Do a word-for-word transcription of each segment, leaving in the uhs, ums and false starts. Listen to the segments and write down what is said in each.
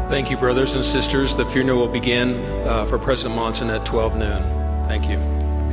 Thank you, brothers and sisters. The funeral will begin uh, for President Monson at twelve noon. Thank you.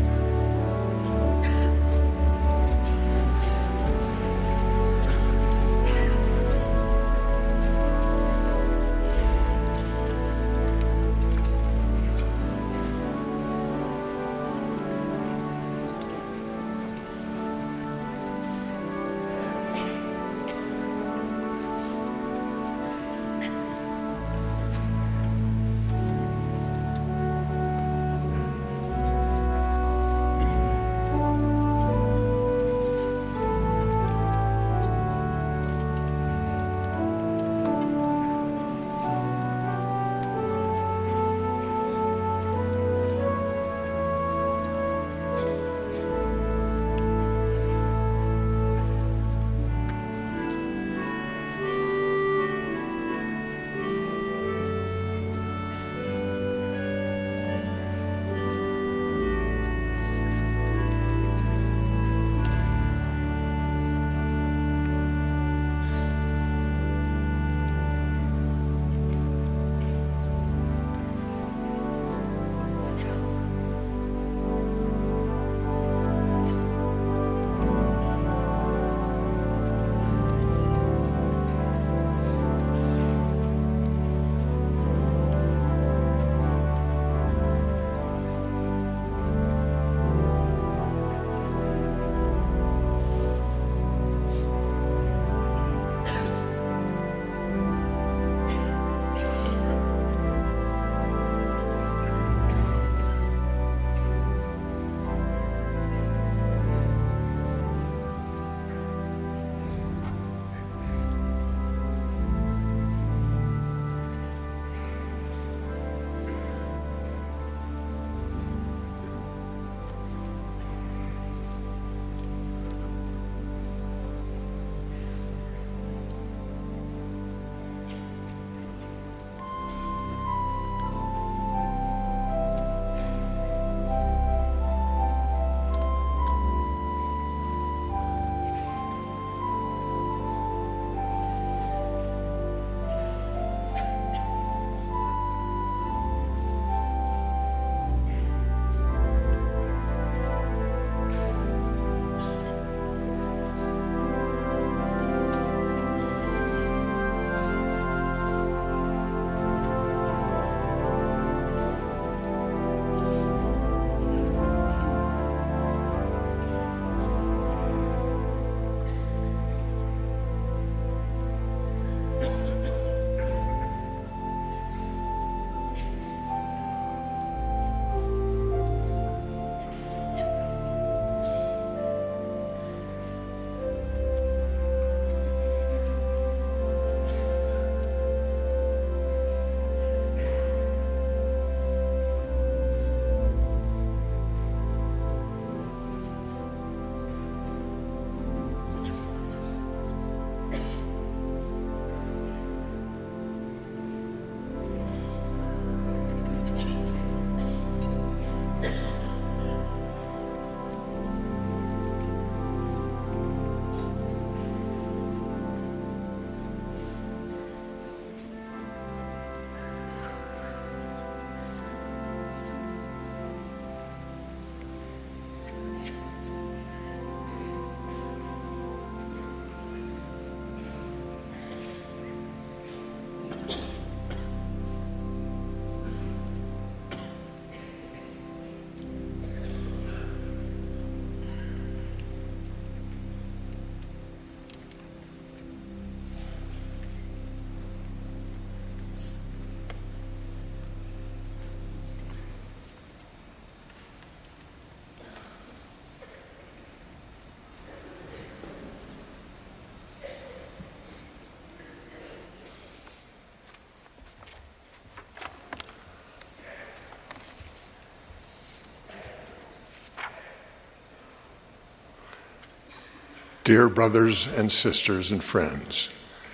Dear brothers and sisters and friends,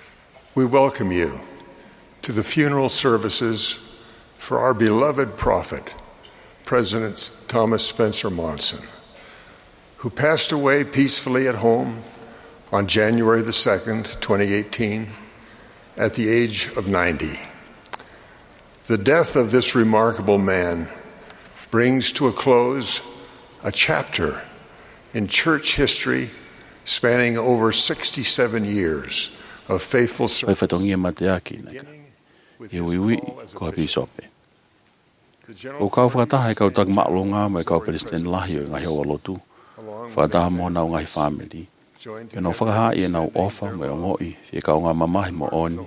we welcome you to the funeral services for our beloved prophet, President Thomas Spencer Monson, who passed away peacefully at home on January the second, twenty eighteen, at the age of ninety. The death of this remarkable man brings to a close a chapter in church history spanning over sixty-seven years of faithful service. O kau whakataha e kau tak maklonga mai kau Palestine lahi o ngahi o lotu. Whakataha mo nau ngahi family. E no whakaha i e nau ofa mai o ngoi e kau ngā mamahi mo oni.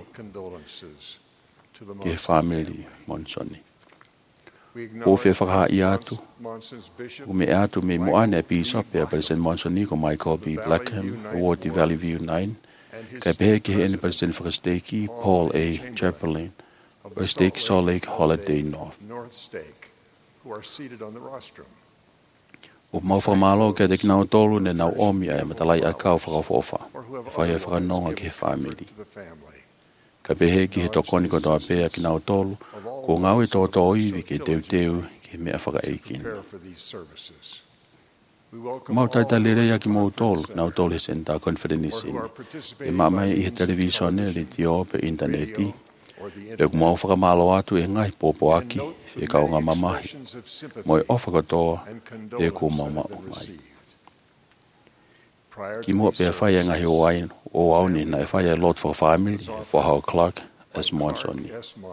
Ke family Monsoni. O whi whakaha i atu. O me atu me moane e bishop e Palestine Monsoni ko Michael B. Blackham, Award Valley View nine. Kai pehe ke he ene Palestine whakasteki Paul A. Chamberlain. Or Stake Salt Lake Holiday North. O mau whamalo ke te kinau tolu ne nau omi ai matalai a kau whakawhofa. Whai e whakanonga ki he family. Ka pehe ki he tokoni ko toa pea kinau tolu, ko ngau e tō tō iwi ke teu teu ki mea whakaeikin. Mau taita lerea ki mau tolu, kinau tolu he senta konfidenisini. E mamai i he televisione li tio pe interneti. E kumau whakamalo atu e ngai pōpo aki, e kau ngā mamahi. Mo e ofa katoa, e ku mama o mai. Ki mua pia whai e ngahi o ain, o auni na e whai e lot for family, for Howard Clark, as Monsoni.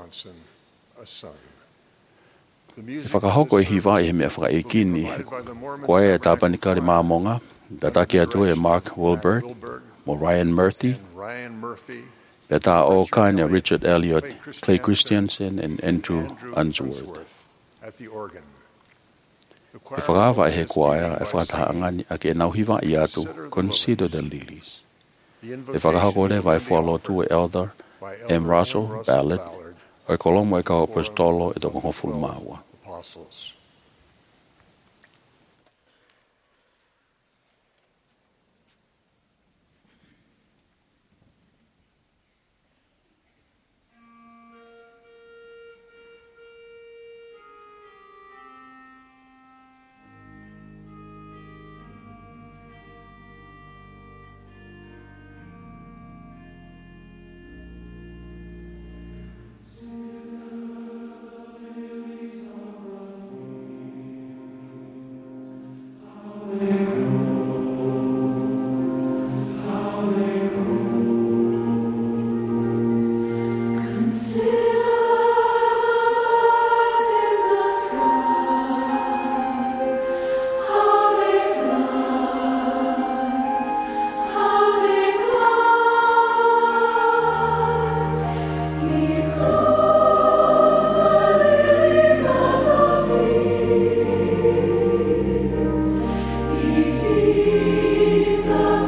E whakahoko e hiwa e he mea whaka e kini, koe e tāpanikari māmonga, tataki atu e Mark Wilberg, mo Ryan Murphy, Beta O. Kanye, Richard Elliott, Clay Christensen, and Andrew Unsworth. E whakawa e he kuaia, e whakataha angani, a ke nau hiwa i atu, consider the lilies. E whakahako le vai whalotu e Elder M. Russell Ballard, o e kolomo e kau apostolo e toko hofulu maua.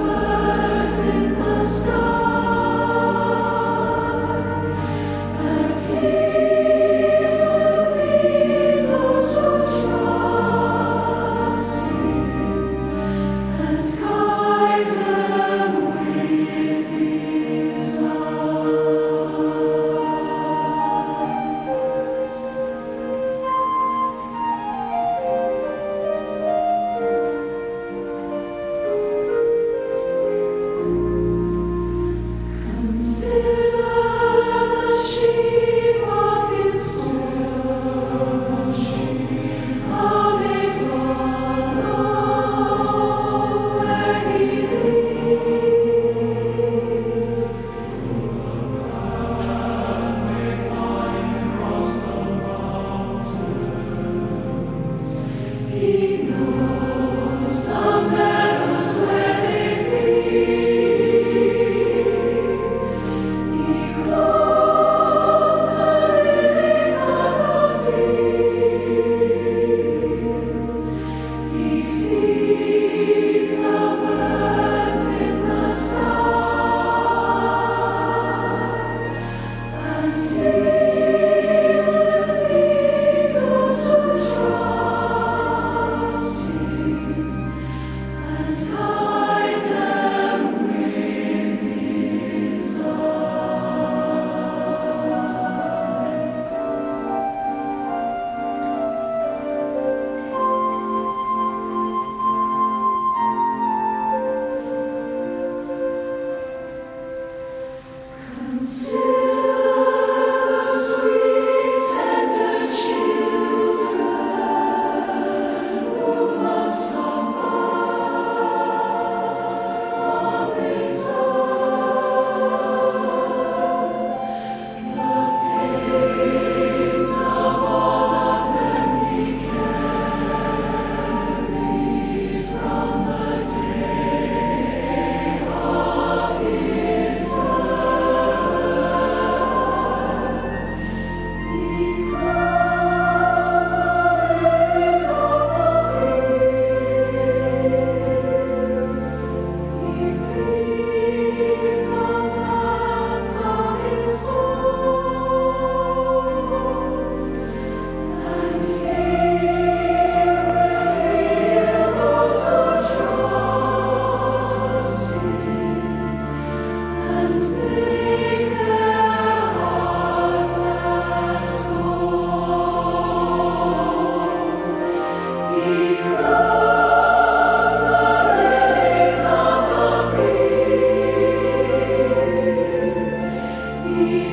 And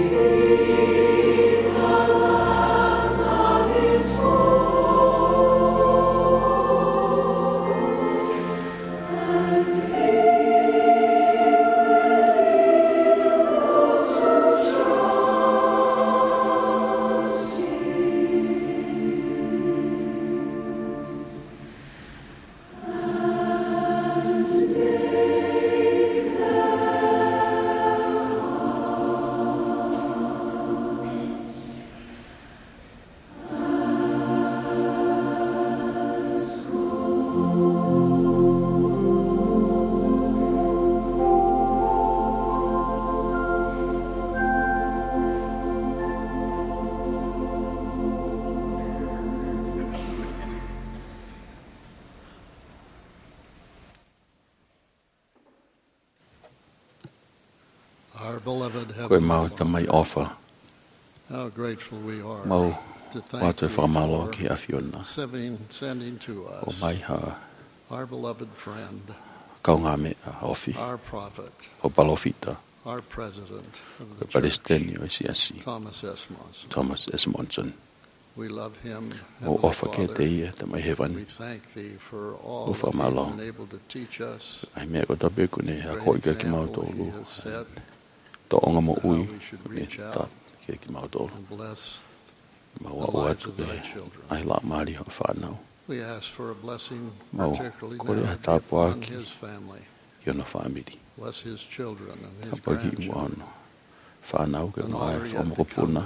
Koe mau tamai ofa. Mau watu e whamalo ki a Fiona. O mai ha kaunga me a ofi. O palofita. O palestini o siasi. Thomas S. Monson. O ofa ke te ia tamai hewan. O whamalo. Ai mea ko tabe kune a koika ki mau tolu. Toonga mo ui, me ta ke ki mau tolu. Ma wa o atu ke ai la maari ho whanau. Mau kore a tāpua ki i ona whamiri. Tāpua ki i mua ono whanau ke no ai whamokopuna.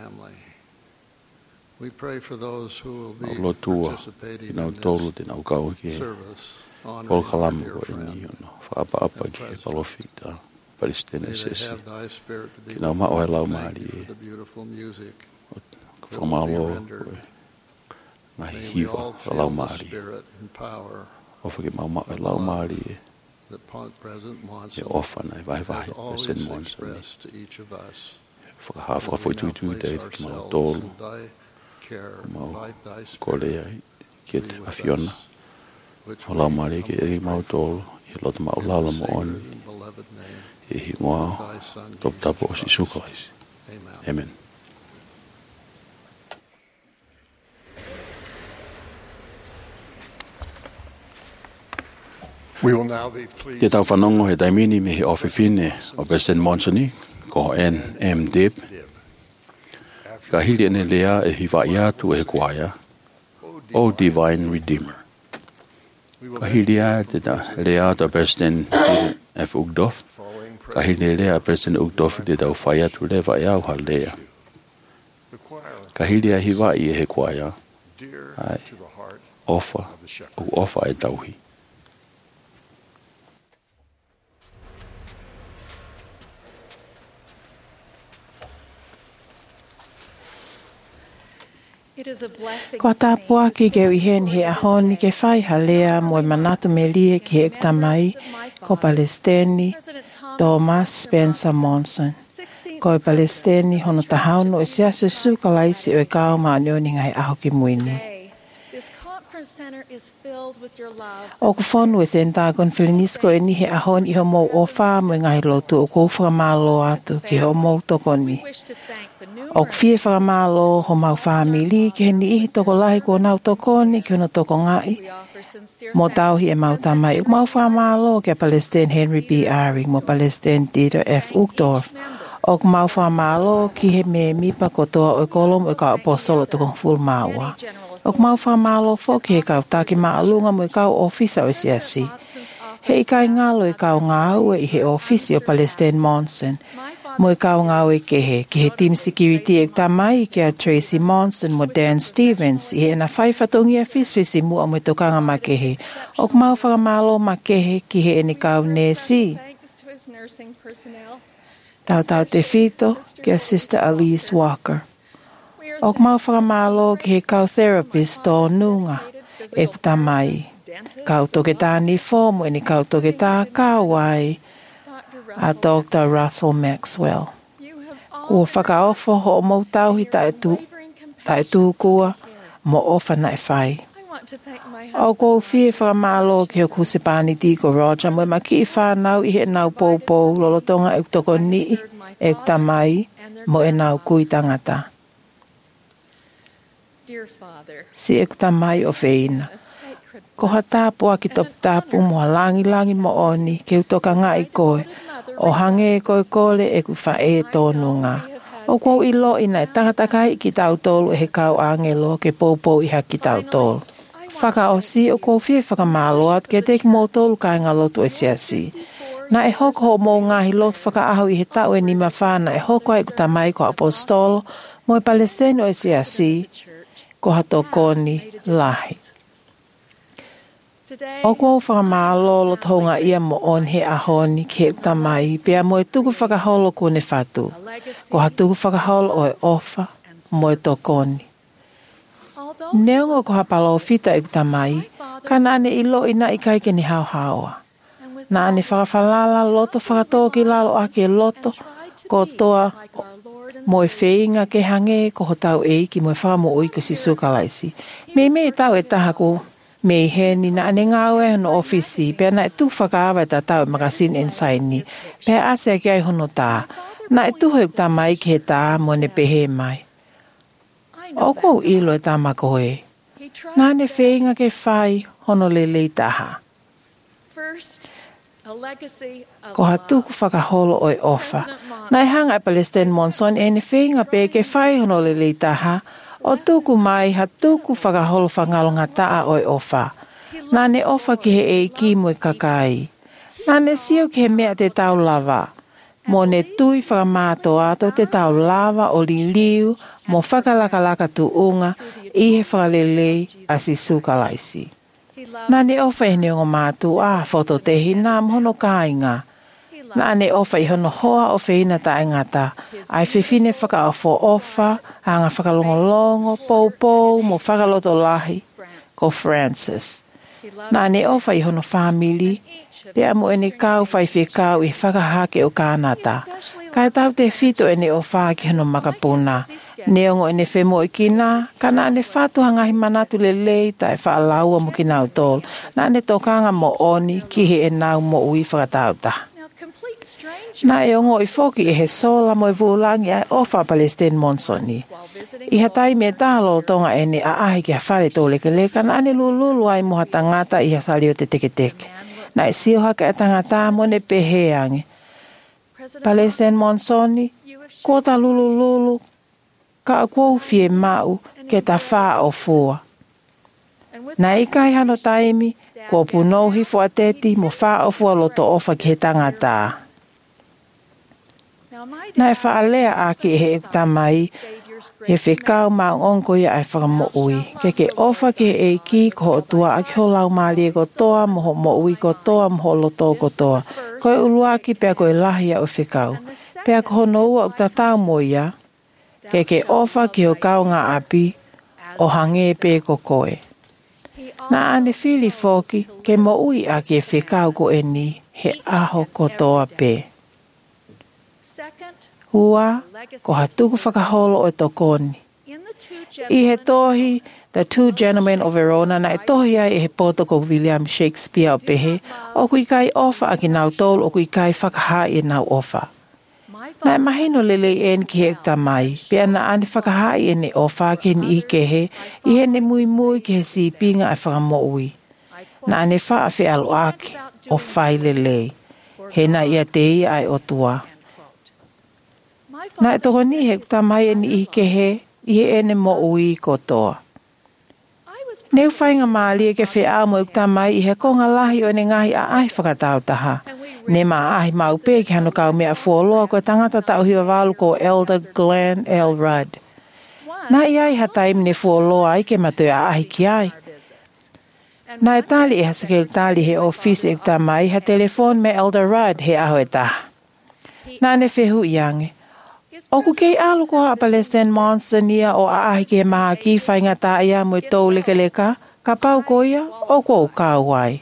Mau lotua i nau tolu te nau kau ki e polkalamu ko e ni ono whaapa-apa ki e palofita. Palestina sesi. Ki nau mao e lau maari e. Ko whamalo koe. Ngahi hiwa e lau maari e. Ofa ki mau mao e lau maari e. E ofa nei vai vai e sen Monson e. Whakaha whakawhaitui dei ki mau tolu. Mau kolea ki e te a Fiona. O lau maari ki e mau tolu. I lota mau lala mo oni. E hi ngoa top tapo o si sukalaisi. Amen. Te tau whanongo he taimini me he ofifine o President Monsoni ko N M Dib. Ka hili ene lea e hi vai atu e kuaia O Divine Redeemer. Ka hili a te ta lea ta President F. Ugdof. Ka hili lea President Ugdof te tau whai atu le vai au ha lea. Ka hili a hi vai e he kuaia. Ai, ofa, o ofa e tauhi. Ko tāpua ki ke uhen he ahoni ke whai halea mo e manatu me lie ki he tamai ko Palestini Thomas Spencer Monson. Ko e Palestini hono tahauno e siasu sukalaisi o e kao maanioni ngai aho ki muini. O ku whonu e sentagon Filinisko e ni he ahoni iho mou o wha mo ngai lotu o kou whakamalo atu ki ho mou tokoni. O ku fie whakamalo ho mau whamili ki he ni ihi toko lahi ko nau tokoni ki hono toko ngai. Mo tauhi e mau tamai u mau whamalo ki a Palestine Henry B. Aring mo Palestine Dieter F. Uchtdorf. O ku mau whamalo ki he me mipa kotoa o e kolom o e ka apostolo toko full maua. O ku mau whamalo fo ki he kau taki maalunga mo e kau ofisa o siasi. He i kai ngalo e kau ngau e i he ofisi o Palestine Monson. Mo e kau ngau e kehe, ki he team security e tamai ki a Tracy Monson mo Dan Stevens, i he na whaifatongi a fisfisi mua mo e tokanga ma kehe. O ku mau whakamalo ma kehe ki he eni kau nesi. Tau tau te fito ki a Sister Alice Walker. O ku mau whakamalo ki he kau therapist tō nunga e ku tamai. Kau toke tāni fōmu eni kau toke tā kāwai. A Doctor Russell Maxwell. Kua whakaofo ho o mau tauhi tae tū kua mo ofa nai whai. O kou fie whakamalo ki o kusipani tiko Roger mo e maki i whanau i he nau pōpō lolotonga e toko ni e tamai mo e nau kui tangata. Si e kuta mai o feina. Ko ha tāpua ki top tāpu mua langi langi mo oni ke utoka ngā i koe. O hange e koe kole e ku wha e tōnu ngā. O kou i lo ina e takatakai ki tau tolu e he kau angelo ke poupou iha ki tau tolu. Whaka o si o kou fie whakamāloat ke teki mō tolu kai ngā lotu e siasi. Na e hoko ho mō ngāhi lotu whakaahu i he tau e nima whāna e hoko ai kuta mai ko apostolo mo e palestino e siasi ko hato koni lahi. O kou whakamālolo tonga ia mo on he ahoni ki he kuta mai pia mo e tuku whakaholo kune whatu. Ko hatuku whakaholo o e ofa mo e tokoni. Neongo ko hapalo fita e kuta mai, ka nane ilo ina i kai ke ni hau haua. Nane whakawhalala loto whakatoa ki lalo ake loto, ko toa mo e wheinga ke hange ko ho tau e ki mo e whakamo ui ko si sukalaisi. Me me tau e taha ko me heni na ane ngawe hono ofisi, pia na e tu whakaawa e ta tau e makasin ensaini, pia ase ki ai hono tā, na e tuho e kuta mai ke tā mo ne pehe mai. O kou ilo e tamako e. Nane wheinga ke whai hono le lei taha. Ko hatuku whakaholo o e ofa. Nai hanga e Palestine Monson e ne wheinga pe ke whai hono le lei taha. O tuku mai hatuku whakaholo whangalonga taa o e ofa. Nane ofa ki he e ki mo e kakai. Nane sio ki he mea te tau lava. Mo ne tui whakamāto ato te tau lava o li liu mo whakalakalaka tu unga i he whakalelei a si sukalaisi. Nane ofa i neongo mātu a whoto tehi nā mhono kāinga. Nane ofa i hono hoa o whina ta ingata. Ai whiwhine whakaofo ofa, hanga whakalongolongo, pou pou mo whakaloto lahi ko Francis. Nane ofa i hono whamili, pia mo ene kau whai whi kau i whakahake o kānata. Kai tau te whito ene o whaki hono makapuna. Neongo ene whemo i kina, kana ane whatu hangahi manatu le lei ta e whaalaua mo ki nau tol. Na ane tokanga mo oni ki he e nau mo ui whakatauta. Na e ongo i whoki e he sola mo i vulangi ai ofa Palestine Monsoni. I hatai me tālo tonga ene a ahi ki a whare tō leke leka na ane lululu ai mo hatangata i hasali o te teke teke. Na e sio haka e tangata mo ne peheange. Palestine Monsoni, kota lulululu, ka a kou fie mau ke ta wha o fua. Na i kai hano taimi, ko punou hifo a teti mo wha o fua loto ofa ki he tangata. Na e wha alea aki e he ekta mai, he whekau maa onko ia ai whakamo ui. Ke ke ofa ki he eiki ko ho tua aki ho lau maali e ko toa, moho mo ui ko toa, moho loto ko toa. Koe uluaki pia koe lahia o whekau. Pia ko hono ua o tatau mo ia, ke ke ofa ki ho kau ngā api, o hange pe ko koe. Na ane whili whoki, ke mo ui aki e whekau ko e ni, he aho ko toa pe. Hua, ko hatuku whakaholo o tokoni. I he tohi, The Two Gentlemen of Verona, na e tohi ai e he poto ko William Shakespeare o pehe, o kui kai ofa a ki nau tol o kui kai whakaha i nau ofa. Na e mahino lele en ki he ekta mai, pia na ane whakaha i ene ofa ki ni i kehe, i he ne mui mui ki he si pinga e whakamo ui. Na ane wha a whi alo aki o whai lele, he na ia te i ai o tua. Na e toko ni he ekta mai e ni i kehe, i he ene mo ui kotoa. Neu whainga maali e ke whi au mo ekta mai i he konga lahi o ene ngahi a ahi whakatau taha. Ne maa ahi mau pē ki hano kau mea fuoloa ko tangata tau hiwa walu ko Elder Glenn L. Rudd. Na i ai ha taim ne fuoloa ai ke matoi a ahi ki ai. Na e tali e hasake tali he office ekta mai ha telefon me Elder Rudd he aho e taha. Na ne whehu iange. Oku kei alu ko a Palestine Monsonia o a ahi ke maha ki whainga ta ia mo tau leke leka, ka pau ko ia o ko kau ai.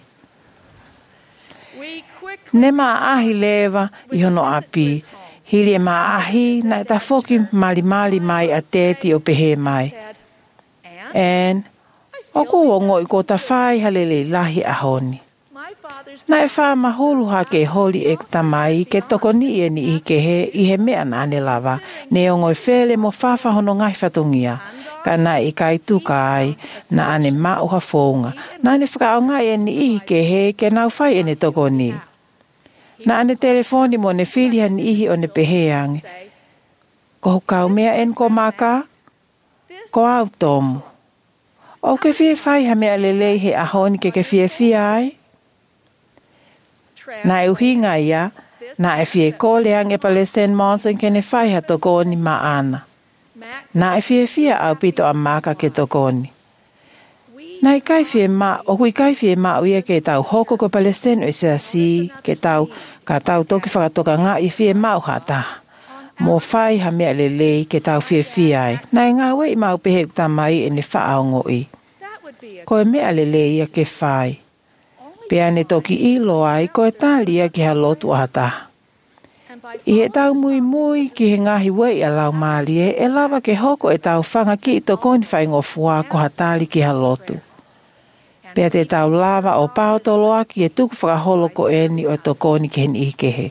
Ne maa ahi lewa i hono api, hili e maa ahi na e ta whoki mali mali mai a teti o pehe mai. En, oku o ngoi ko ta whai halele lahi a honi. Na e wha mahulu ha ke holi e tamai ke toko ni e ni i ke he i he mea na ane lava. Ne o ngoi whele mo whawha hono ngai whatungia. Ka na i kai tuka ai na ane ma uha whonga. Na ane whakao ngai e ni i ke he ke nau whai e ne toko ni. Na ane telefoni mo ne whilia ni ihi o ne peheangi. Ko hukau mea en ko maka? Ko au tomu. O ke fie whai ha mea lelei he ahoni ke ke fie fie ai? Na e uhinga ia, na e fie koleang e pale Saint Monson ke ne whai ha tokoni maana. Na e fie fie au pito a maka ke tokoni. Na i kai fie ma, o kui kai fie ma uia ke tau hoko ko pale Saint o isa si, ke tau, ka tau toki whakatoka ngā i fie mau hata. Mo whai ha mea lelei ke tau fie fie ai. Na e ngā wei mau pehe utamai e ne whaao ngoi. Ko e mea lelei ia ke whai. Pea ne toki ilo ai ko e tālia ki ha lotu ahata. I he tau mui mui ki he ngahi wei a lau maali e, e lava ke hoko e tau whanga ki i tokoni whai ngofua ko hatali ki ha lotu. Pea te tau lava o paotoloa ki e tuku whakaholo ko eni o tokoni ki hen i ke he.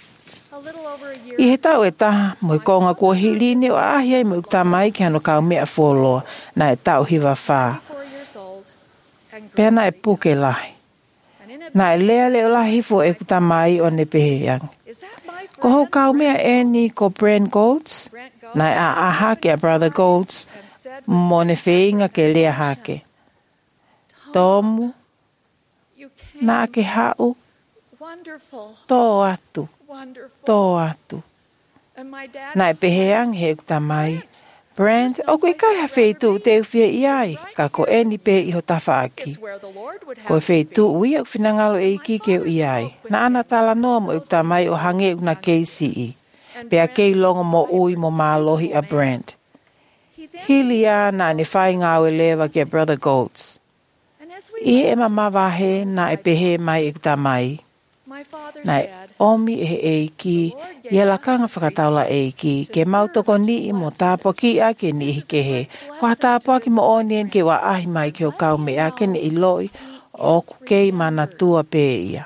I he tau e taha, mo i konga kua hiline o ahi ai mo i tamai ki hano kau mea wholoa na e tau hiwa whaa. Pea na e puke lahi. Na e lea leo la hifo e kutamai o ne peheang. Ko hou kau mea e ni ko Brent Golds, na e a aha ke a Brother Golds, mo ne wheinga ke lea hake. Tomu, na ke hau, tō atu, tō atu. Na e peheang he kutamai. Brent, o koe kai ha wheitu te uwhia i ai, ka ko e ni pe i ho tawhaaki. Ko e wheitu ui au whinangalo e iki ke i ai. Na ana tala noa mo ukta mai o hange una K C E. Pea kei longo mo ui mo mālohi a Brent. Hili a na ne whai ngāwe lewa ke Brother Golds. I he ema mawahe na e pehe mai ukta mai. Na e omi e he eiki, i e lakanga whakataula eiki, ke mautoko ni i mo tāpua ki a ke ni i ke he. Ko ha tāpua ki mo onien ke wa ahi mai ke o kau me a ke ni i loi, o kei mana tua pe ia.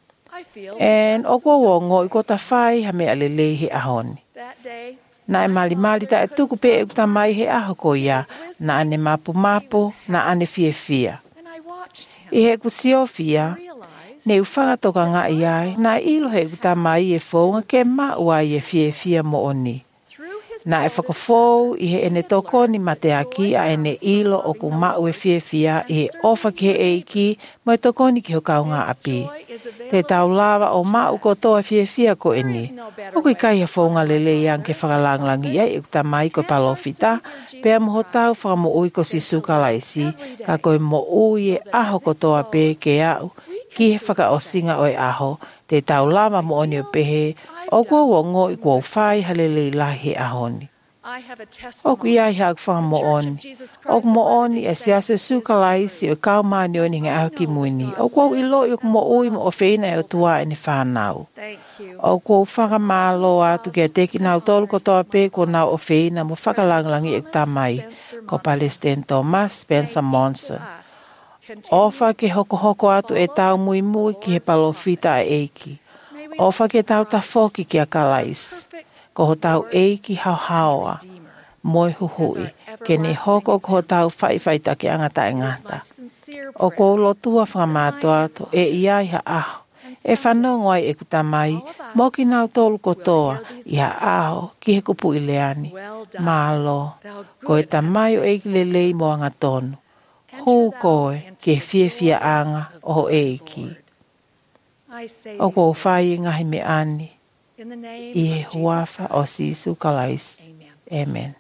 En o kua wongo i ko ta whai ha me alelei he ahoni. Na e mali mali ta e tuku pe e kuta mai he aho ko ia, na ane mapu mapu, na ane fie fia. I he kusio fia, ne uwhanga toka ngā i ai, na ilo he kuta mai e whonga ke maua i e fie fia mo oni. Na e whakafou i he ene toko ni mate aki a ene ilo o ku mau e fie fia i he ofa ki he eiki mo e toko ni ki ho kau ngā api. Te tau lava o mau ko toa fie fia ko eni. O kui kai he whonga lele iang ke whakalanglangi ia i kuta mai ko palofita, pea mo ho tau whakamo ui ko si suka laisi, ka koe mo ui e aho ko toa pe ke au. Ki he whaka o singa o e aho, te tau lava mo oni o pehe, o kua wongo i kua whai halele lahi ahoni. O ku iai hak whanga mo oni. O ku mo oni e siase suka laisi o kau mani o ni ngai aho ki muini. O kua ilo i o ku mo ui mo o whina e o tua e ni whanau. O kua whaka mālo atu ke teki nau tolu ko toa pe ko nau o whina mo whakalanglangi e tamai, ko Palestine Thomas Spencer Monson. Ofa ke hoko hoko atu e tau mui mui ki he palofita a eiki. Ofa ke tau ta foki ki a kalais. Ko ho tau eiki hau haoa. Moi huhui. Ke ne hoko ko ho tau whai whai take angata e ngata. O ko lotua whamātua atu e iai ha aho. E whanongoai e kutamai. Mo ki nau tolu kotoa. I ha aho ki he kupu i leani. Mālo. Ko e tamai o eiki lelei mo anga tonu. Hū koe ke fie fie anga o eiki. O ko whai ngahi me ani. I he huafa o Sisu Kalais. Amen.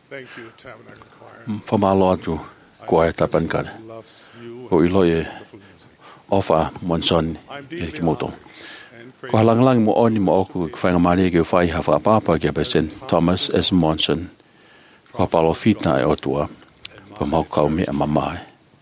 Whamalo atu kua e tapankare. O ilo e ofa Monsoni e ki moto. Ko halanglang mo oni mo oku ku whainga maria ke whai ha whaapapa ke President Thomas S. Monson. Ko palo fitna e otua. Pa mau kau mea mamae.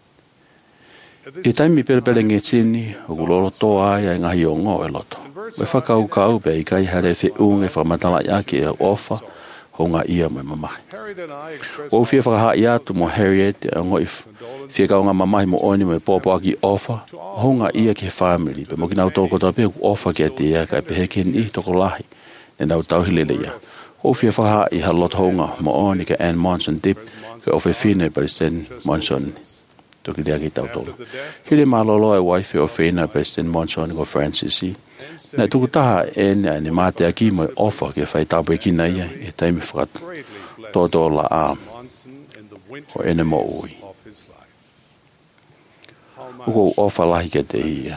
E taimi pelepele nge tini o kulolo toa ai ngahi o ngō e loto. Me whakau kau pe i kai hare whi unge whamatala iake e ofa ho ngā ia mai mamahi. O whia whakaha i atu mo Harriet e ngoi whia kau ngā mamahi mo oni me pōpō aki ofa ho ngā ia ke family. Pe mo ki nau toko tō pe ofa ke te ia kai pe heke ni toko lahi e nau tauhilele ia. O whia whakaha i ha lot honga mo oni ke Ann Monson dip ke ofe whine President Monson. Toki rea ki tau tolo. Hile malolo e waife o whina President Monson ko Francis i. Nā tuku taha e nea ne mate aki mo ofa ke whai tapu e kina ia e taimi whakat tōtō la a o ene mo ui. Uko ofa lahi ke te ia.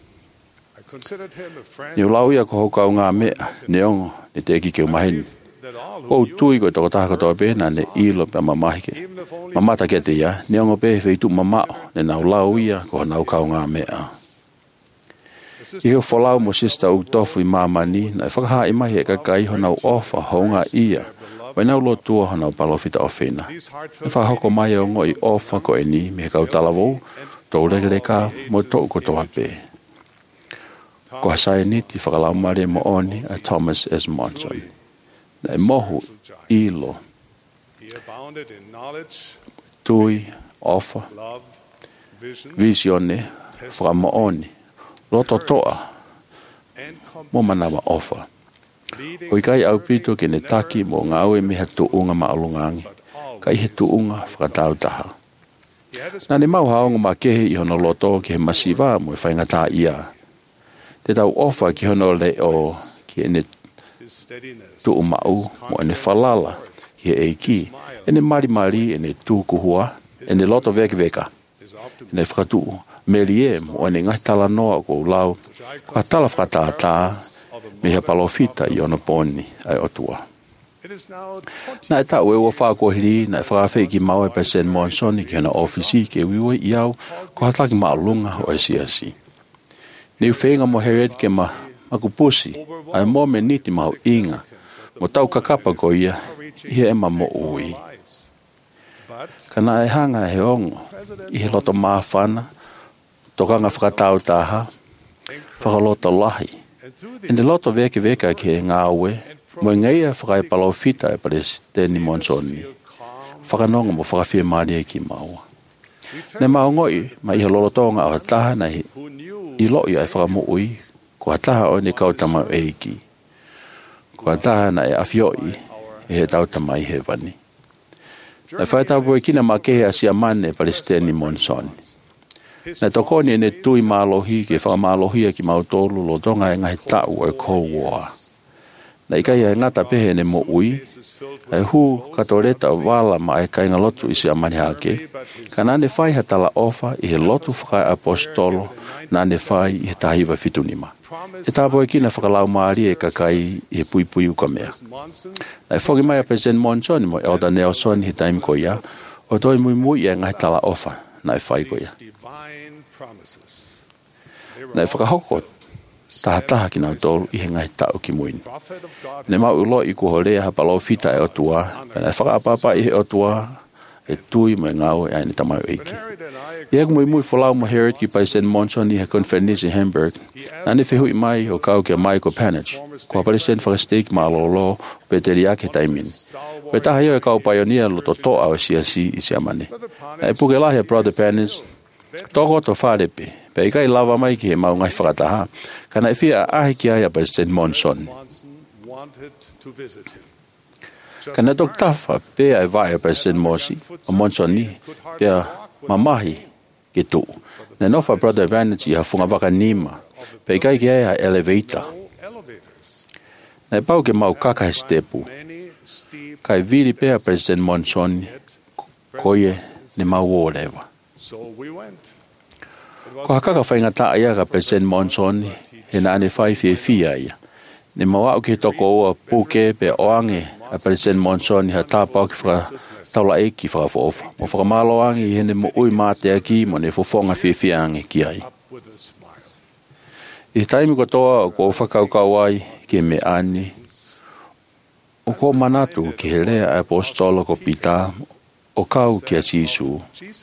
Ni ulau ia ko hokau ngā mea neongo ne te eki ke umahini. O tui koe toko taha katoa pēna ne ilo pe mamahi ke. Mamata ke te ia, neongo pe wheitu mamao ne nau lau ia ko nau kau ngā mea. I ho whalau mo sista u tofu i mamani na e whakaha i mahi e kakai ho nau ofa ho ngā ia. Wai nau lo tua ho nau palofita o whina. E whahoko mai o ngoi ofa ko e ni me kau talavou, tō regereka mo tō ko toa pē. Ko hasai niti whakalau mare mo oni a Thomas S. Monson. Na e mohu ilo, tui, ofa, visione, whakamaoni, loto toa, mo manawa ofa. O i kai au pito ke ne taki mo ngā ue me he tuunga maalungangi, kai he tuunga whakatau taha. Nā ne mau haonga ma kehe i hono loto ke he masiva mo e whainga tā ia. Te tau ofa ki hono le o ki ene tu umau mo ene falala ki e ki ene mari mari ene tu kuhua ene loto veke veka ene whakatu melie mo ene ngai tala noa ko lau ko tala whakatata me he palofita i ona poni ai otua. Na e tau e ua whakohiri na e whakawhi ki mau e President Monson ki hana ofisi ke wiwe i au ko hataki maalunga o e siasi. Neu whenga mo heret ke ma makupusi, ai mo me niti mau inga, mo tau kakapa ko ia, ia ema mo ui. Kana e hanga he ongo, i he loto maafana, tokanga whakatau taha, whakaloto lahi. Ene loto veke veka ke ngā ue, mo ngeia whakai palofita e President Monsoni, whakanonga mo whakawhia maria ki maua. Ne mau ngoi, ma i he lolotonga o taha na i loi ai whakamu ui, ko ataha o ne kautama eiki. Ko ataha na e afioi e he tautama i he wani. Na whaetau e kina makehe a sia mane President Monson. Na tokoni e ne tui mālohi ke whakamālohia ki mautolu lo tonga e ngai tau e Cold War. Na ikai e ngata pehe ne mo ui, e hu katoreta o wala ma e kainga lotu i sia mane hake, ka nane whai hatala ofa i he lotu whakai apostolo nane whai i he tahiwa fitunima. E tāpo e kina whakalau maari e kakai i he pui pui uka mea. Na e whoki mai a President Monson mo Elder Nelson he taim ko ia, o toi mui mui e ngai tala ofa na e whai ko ia. Na e whakahoko taha taha ki nau tolu i he ngai tau ki muini. Ne mau ulo i kuhorea ha palo fita e otua, na e whakaapapa i he otua e tui mo e ngau e aini tamau eiki. I egu mui mui whalau mo heret ki President Monson i he conference in Hamburg, na ne whehui mai o kau ke Michael Panich, ko a President whakastake ma lolo pe te riake taimin. Pe taha io e kau pioneer lo to toa o siasi i siamane. Na e puke lahi a Brother Panich, toko to wharepe, pe i kai lava mai ki he mau ngai whakataha, kana e whia ahi ki ai a President Monson. Kana tok tafa pe ai vai a President Mosi, o Monson ni, pe a mamahi ke tu. Na nofa Brother Vanity ha funga waka nima, pe i kai ki ai a elevator. Na e pau ke mau kaka he stepu, kai viri pe a President Monson, koie ne mau wōrewa. Ko hakaka whainga taa ia ka President Monson, he na ane whai fie fia ia. Ni mawa o ke toko o puke pe oange a President Monson ha tapa ki fra taula e ki fra fofa. Mo fra malo ange i hene mo ui mate aki mo ne fofonga whiwhiange ki ai. I taimi ko toa o ko whakaukau ai ke me ani. O ko manatu ki he lea apostolo ko pita o kau ki a sisu.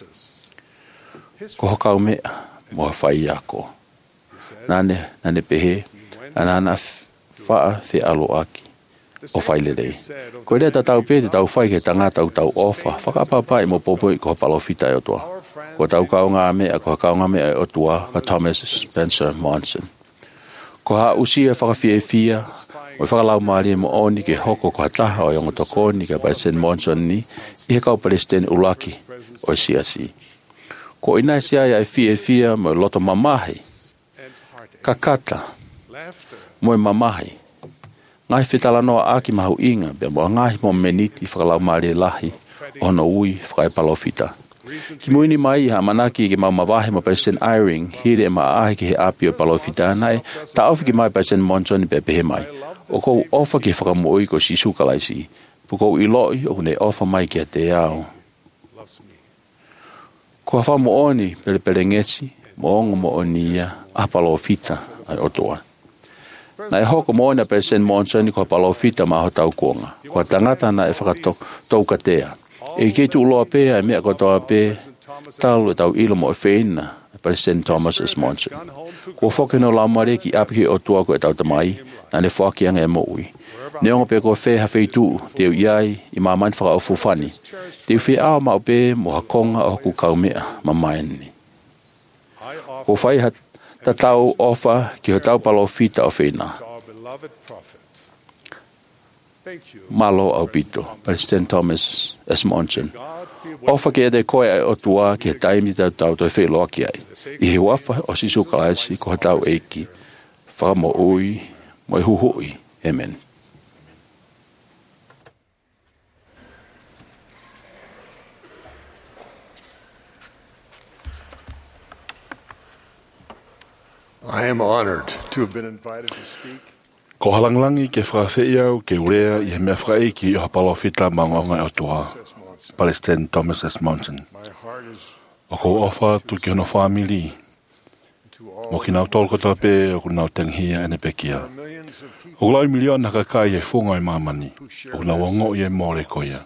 Ko hokau mea mo whai ako. Nane, nane pehe, anana wha fe alo aki. O whai lelei. Ko rea ta tau pe te tau whai ke tangata u tau ofa. Whakapapa i mo popo i ko palofita e o toa. Ko tau kau ngā mea, ko kau ngā mea e o toa, ka Thomas Spencer Monson. Ko ha usia whakawhia fia, o i whakalau maari mo oni ke hoko ko hataha o yongo tokoni ka President Monson ni, i he kau President Ulaki o i siasi. Ko ina sia ia e fia fia mo loto mamahi, ka kata, mo e mamahi. Ngai whitala noa aki mahu inga, bea mo ngahi mo meniti whakalau maari lahi, ono ui whakai palofita. Ki muini mai ha manaki ke mau mawahe mo President Eyring, hire ma ahi ki he api o palofita nai, ta awhi ki mai President Monson pe pehe mai. O kou ofa ki whakamoi ko si sukalaisi, pukou iloi o kune ofa mai ki a te ao. Ko hawha mo oni pele pele ngesi, mo ongo mo oni ia, a palofita ai otoa. Na e hoko mo oni a President Monson ko palofita ma ho tau kuonga, ko tangata na e whakatou katea. E ke tu uloa pēa e mea kotoa pē, talu e tau ilo mo e whaina, President Thomas S. Monson. Ko whoke no laumare ki apihi o tua ko e tau tamai, na ne whaki anga e mo ui. Ne ongo pē ko whē ha wheitu, teo iai, i mā main whaka o fufani. Teo whē ao mao pē, mo hakonga o ku kaumea, ma maini. Ko whai ha ta tau ofa, ki ho tau palofita o whaina. Malo au pito, President Thomas S. Monson. Ofa ke ede koe ai o tua ki he taimi tau tau toi wheloa ki ai. I he wafa o sisu kalaisi ko tau eiki. Wha mo ui, mo i huhui. Amen. I am honored to have been invited to speak. Ko halanglangi ke whawhea ke urea i he mea whaeiki i hapalofita maungonga o toa, President Thomas S. Monson. O ko ofa tu ki hono whamili, mo ki nau tolko tape o ku nau tenghia ene pekia. O lau milion haka kai e whunga i mamani, o nau ongo i e more koia.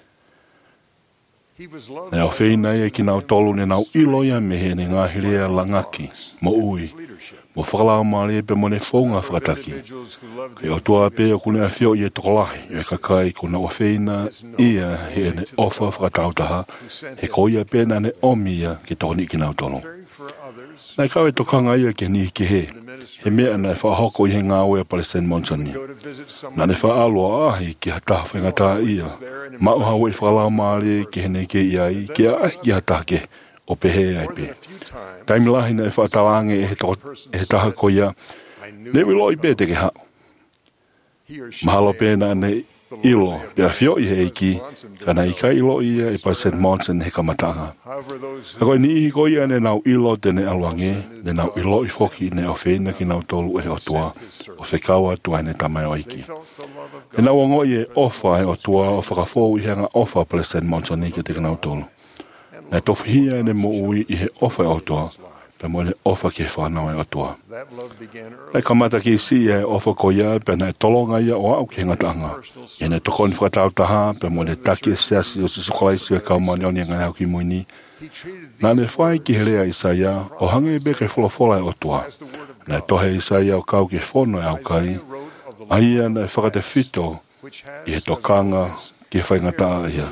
E o whina e ki nau tolu ne nau iloia me he ne ngahirea langaki, mo ui, mo whakalao maari e pe mo ne whaunga whakataki. E o tua pe o kune a whio i e tokolahi, e kakai kuna o whina ia he ne ofa whakatautaha, he koia pe na ne omia ki tokoni ki nau tolu. Nai kau e tokanga ia ke ni ki he, he mea na e whahoko i he ngāwe a President Monson ni. Na ne whaaloa ahi ki hataha whengata ia, ma o hawa i whakalao maari ki he ne ke iai, ki a ahi ki hatake o pehe ai pe. Taimi lahi na e whaatawange e he taha koia, ne wilo i pe te ke hao. Mahalo pe na ne ilo, pe a whio i he eiki, kana i ka ilo ia e President Monson he kamatanga. A koe ni ihi koia ne nau ilo te ne aluange, ne nau ilo i whoki ne o whina ki nau tolu e o tua, o whekaua tua ne tamai o iki. E nau ongo i e ofa e o tua o whakafou i henga ofa President Monson ni ki te nau tolu. Nei tofihia ne mo ui i he ofa e o tua, pe mo ne ofa ki whanau e o tua. Nei kamata ki si e ofa koia, pe nei tolonga ia o au ki ngatanga. E ne tokoni whakatautaha, pe mo ne taki e seasi o sisukalaisi e kaumani o ni ngai au ki muini. Nā ne whai ki he rea Isaia, o hange e beke wholafola e o tua. Nei tohe Isaia o kau ki whono e au kai, a ia nei whakate whito i he tokanga ki he whaingataa ia.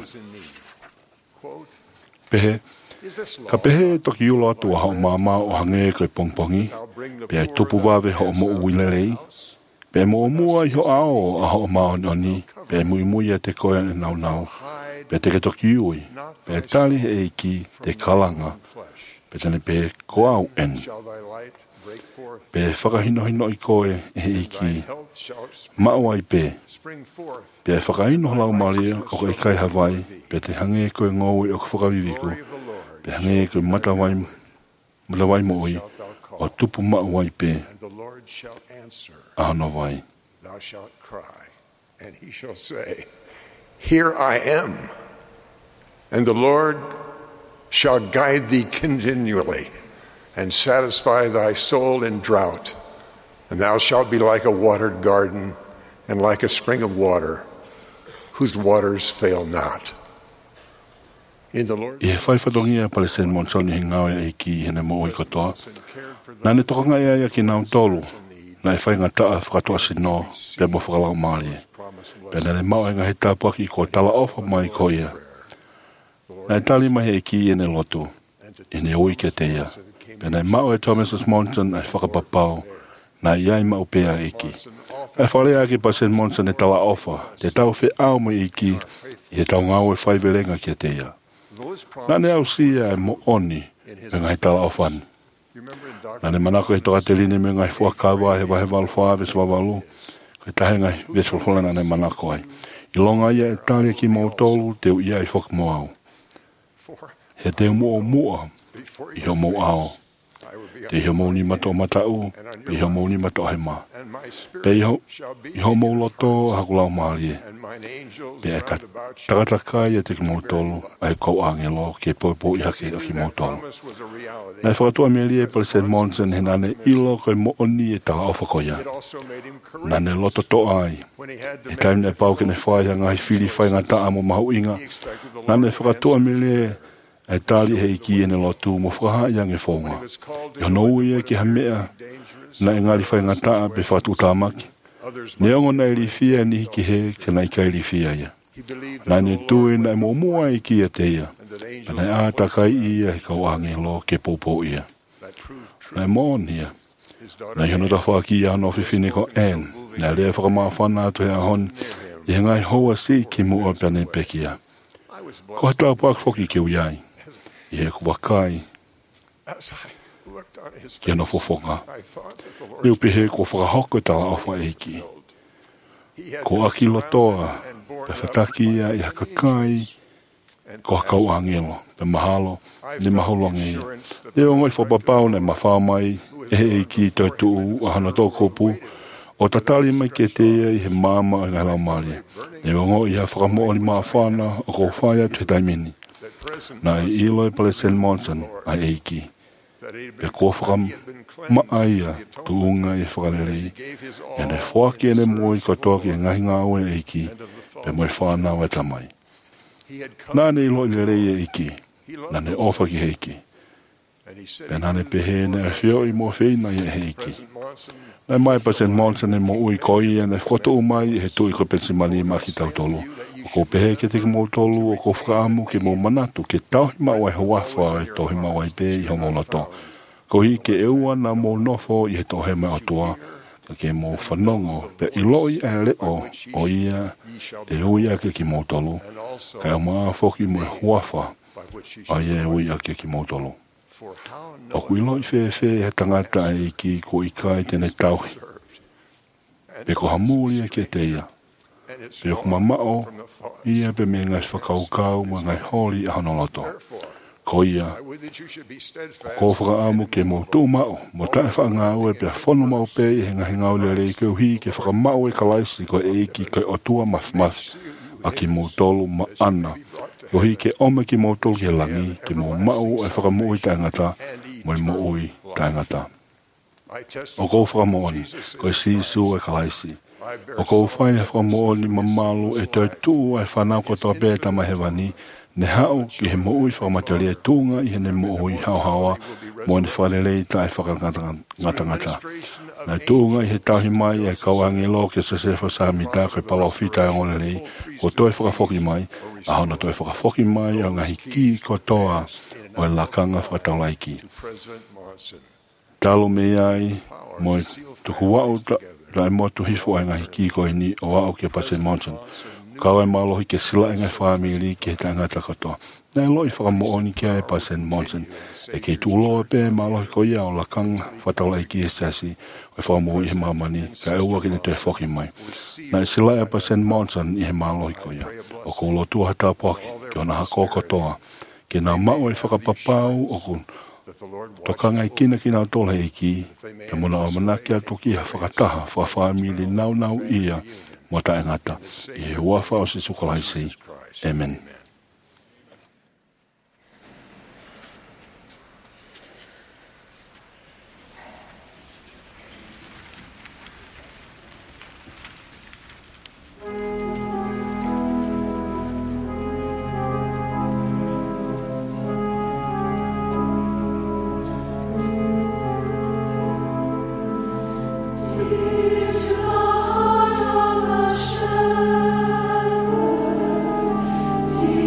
Pehe, ka pehe toki ulo atu a hao mama o hange koe pongpongi, pe ai tupu wawe ho mo uilerei, pe mo mua i ho ao a hao mao ni oni, pe mui mui a te koe e nau nau, pe te ke toki ui, pe tali he eiki te kalanga, pe tane pe koau en. Pe whakahino hino i koe e he eiki, mao ai pe, pe whakahino lau maria o koe kai Hawaii, pe te hange koe ngau i o whakawiwiku, pe hange koe matawai, matawai mo oi, o tupu mao ai pe, ahano vai. thou shalt cry, and he shall say, Here I am. And the Lord shall guide thee continually, and satisfy thy soul in drought. And thou shalt be like a watered garden, and like a spring of water, whose waters fail not. In the Lord. E fai whadongia pale sen monsoni hingau e ki hene mo i katoa. Nā ne tokanga ia ia ki nau tolu. Nā e whai ngataa whakatoa sino pe mo whakalau maali. Pe nā ne mau e ngahe tāpuaki ko tala ofa mai ko ia. Nā e tali mahi e ki ene lotu. Ine ui ke te ia. Pe nā e mau e Thomas Monson e whakapapau. Nā iai mau pēa e ki. E whalea ki pa sen Monson e tala ofa. Te tau whi au mai e ki. I he tau ngau e whai velenga ki te ia. Nā ne au sia e mo oni me ngai tala ofan. Nā ne manako e toka te line me ngai fuakawa he wahe walu whaave sa wawalu. Koe tahe ngai veswalwhala nā ne manako ai. I longa ia e tali ki mau tolu te u ia i whak mo au. He te mua o mua i ho mo au. Te i ho mo ni mato matau, pe i ho mo ni mato he ma. Pe i ho, i ho mo loto hakulau maalie. Pe e ka tarataka ia te ki mo tolu, ai kou angelo ke poipo i hake ki mo tolu. Nai whakatua me lia pale sen Monson he nane ilo koe mo oni e taha ofa koia. Nane loto to ai. E taimne e pau ke ne whai hanga hi whiri whai ngata amo mahu inga. Nane whakatua me lia e tali he iki ene lotu mo whakaha i ange whonga. I hono ui e ki ha mea na e ngari whai ngata pe whatu utamaki. Ne ongo na e rifia ni ki he ke na i kai rifia ia. Nane tue na e mo mua i ki e te ia. Nane a takai ia he kau ange lo ke popo ia. Nai mon ia. Nai hono ta whaki ia no whiwhine ko en. Nai lea whakamawhana atu he ahon. I he ngai hoa si ki mua pene pekia. Ko hata pak foki ke uyai. I he kuwakai. Ki ano fofonga. Niu pihe ko whakahoko tala awha eiki. Ko aki lotoa. Pe whataki ia i hakakai. Ko hakau angelo. Pe mahalo. Ni maholonga ia. Te o ngoi whapapau ne mawhamai. E he eiki toi tuu ahana tō kopu. O tatali mai ke te ia i he māma i ngā maria. Ne o ngoi i ha whakamoa ni mawhana o ko whaia te taimini. Nā i ilo i pale sen Monson ai eiki. Pe kua whakam maaia tu unga i whakarerei. E ne whaki ene moi katoa ki e ngahi ngā ue eiki. Pe moi whanau e tamai. Nā ne ilo i rei e eiki. Nā ne ofa ki heiki. Pe nā ne pehe ne e whio i mo whina i e heiki. Nai mai pa sen Monson e mo ui koi e ne whato umai he tui ko pensimani ma ki tau tolu. O ko pehe ke te ki mo tolu o ko whakaamu ke mo manatu ke tauhi mau e hawawha e tohi mau e pe i hongo lato. Ko hi ke eua na mo nofo i he tohe mai atua ka ke mo whanongo pe iloi e leo o ia e ui ake ki mo tolu. Ka e maa whoki mo e hawawha a ia e ui ake ki mo tolu. O ku ilo i whewhe he tangata e ki ko i kai tene tauhi. Pe ko hamuri e ke te ia. Pe o kumamao, ia pe me ngai whakaukau ma ngai hori a honoloto. Ko ia, o ko whakaamu ke mo tū mao, mo tae whaangau e pe a whono mau pe i he ngahi ngau le rei keu hi ke whakamau e kalaisi ko e iki ko o tua maf maf a ki mo tolu ma ana. Ko hi ke ome ki mo tolu ke langi, ke mo mau e whakamu i taengata, mo i mo ui taengata. O ko whakamoani, ko e sisu e kalaisi. O ko whai e whakamoani mamalu e tau tuu e whanau ko toa pēta mahewani, ne hao ki he mo ui whakamatari e tūnga i he ne mo ui hao hawa, mo ne wharelei ta e whakangatangata. Nai tūnga i he tahi mai e kauangelo ke sa se whasamita koe palawhita e ngone lei, ko toi whakafoki mai, a hana toi whakafoki mai a ngahi ki ko toa o e lakanga whakataulaiki. Talo me ai, mo e tuku wau la e motu hifo ai ngahi ki ko ni o au ke pa sen Monson. Kawa e malohi ke sila e ngai whamiri ke he tangata katoa. Nai loi whakamooni ke ai pa sen Monson. E ke tūlo e pe malohi ko ia o lakanga whataulaiki e sasi o e whakamooni he mamani ka e ua ke ne te whoki mai. Nai sila e pa sen Monson i he malohi ko ia. O ko lo tua hata poki ke ona hako katoa. Ke nā mau e whakapapau o ku Toka ngai kina kina o tole iki, te mona o manaki a toki ha whakataha, whawhamili nau nau ia, mo ta engata, i he uawha o se sukalaisi. Amen. Dear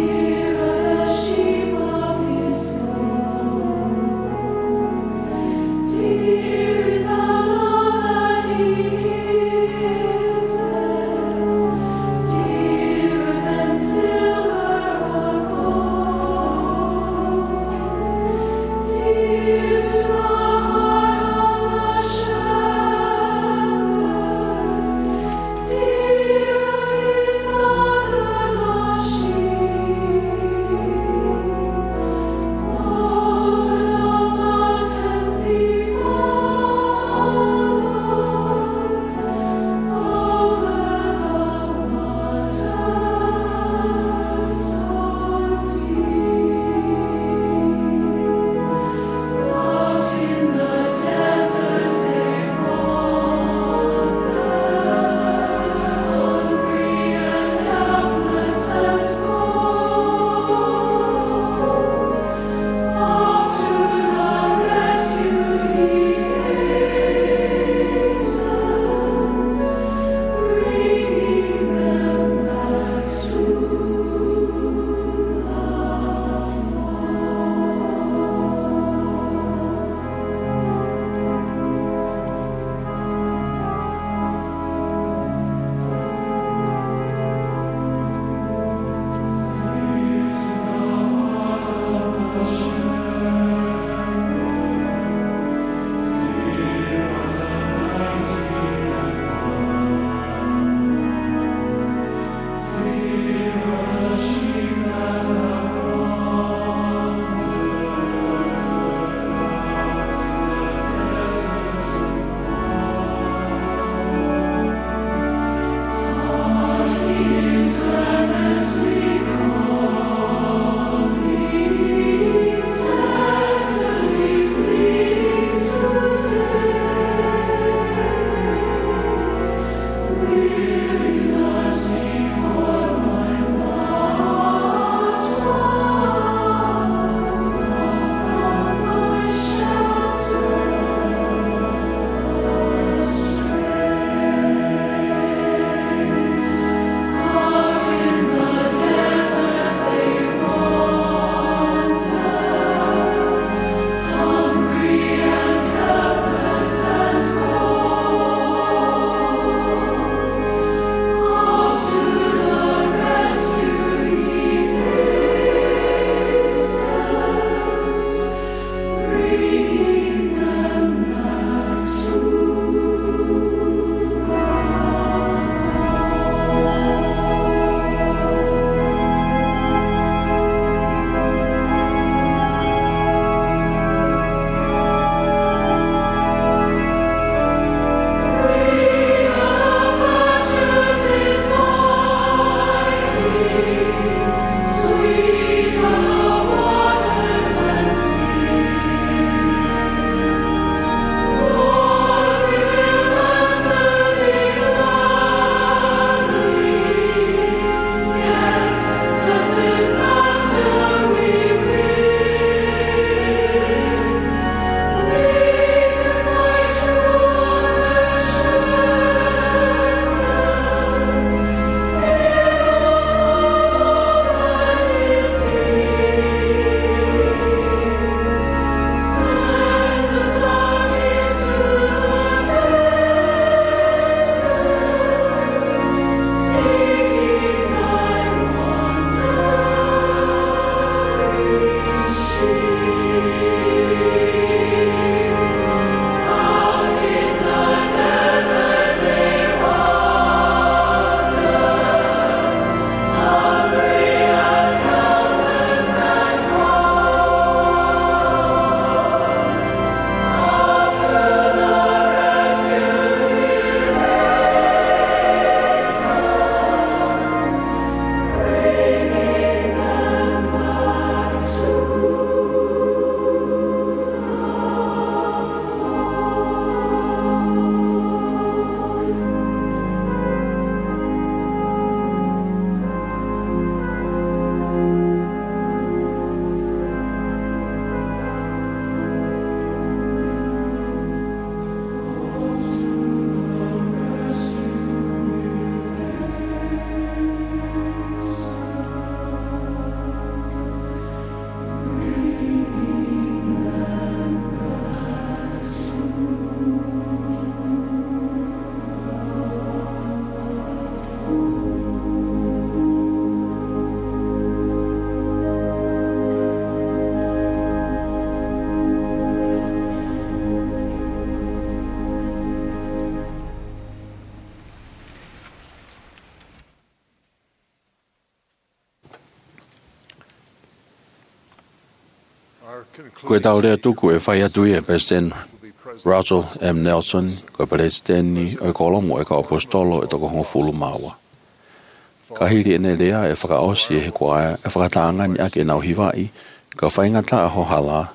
Koe tau rea tuku e whai atu e President Russell M. Nelson, koe Presidenti o kolomo e ka apostolo e toko hongofulu maua. Ka hiri ene rea e whakaosi e he kua e whakataangani ake nau hiwai, ka whaingata a hohala,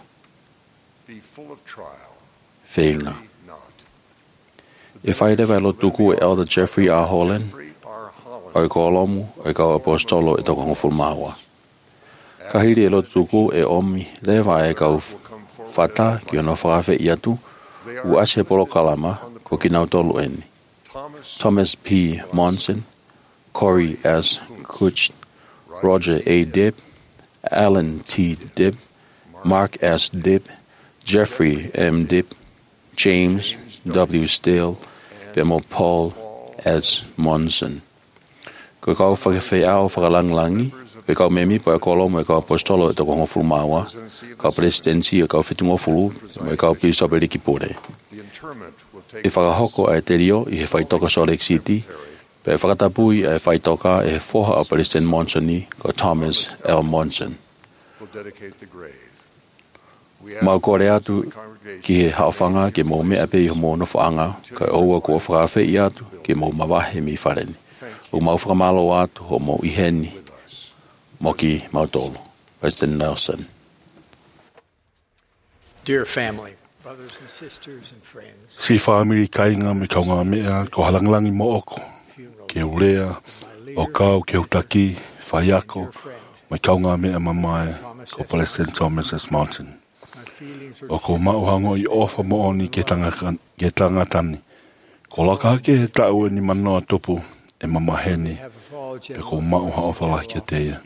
whainga. E whai rewa lo tuku e Elder Jeffrey R. Holland, o kolomo e ka apostolo e toko hongofulu maua. Ka hiri e lo tuku e omi rewa e kau whata ki ono whakawhe i atu, u ase polo kalama ko ki nau tolu eni. Thomas P. Monson, Corey S. Kuch, Roger A. Dibb, Alan T. Dibb, Mark S. Dibb, Jeffrey M. Dibb, James W. Steele, Bemo Paul S. Monson. Ko kau whakawhe au whakalanglangi, ko kau memi pa kolomo e kau apostolo e toko hongofulu maua, kau presidensi e kau whitungofulu, e kau bishop e Rikipure. E whakahoko e te rio i he whaitoka Salt Lake City, pe whakatapui e whaitoka e he foha o President Monsoni, ko Thomas L. Monson. Mau kore atu ki he haofanga ke mō mea pe i ho mō no whaanga, ka oua kua whakawhe i atu ke mō mawahe mi whareni. O mau whakamalo atu ho mō iheni, Moki Mautolo, President Nelson. Dear family, brothers and sisters and friends. Si whaamiri kainga me kaunga mea ko halanglangi mo oko, ke ulea, o kau ke utaki, whaiako, me kaunga mea mamae, ko President Thomas S. Monson. O ko mauhango i ofa mo oni ke tangatani. Ko laka ke he tau e ni manoa tupu e mamaheni, pe ko mauha o whala kia teia.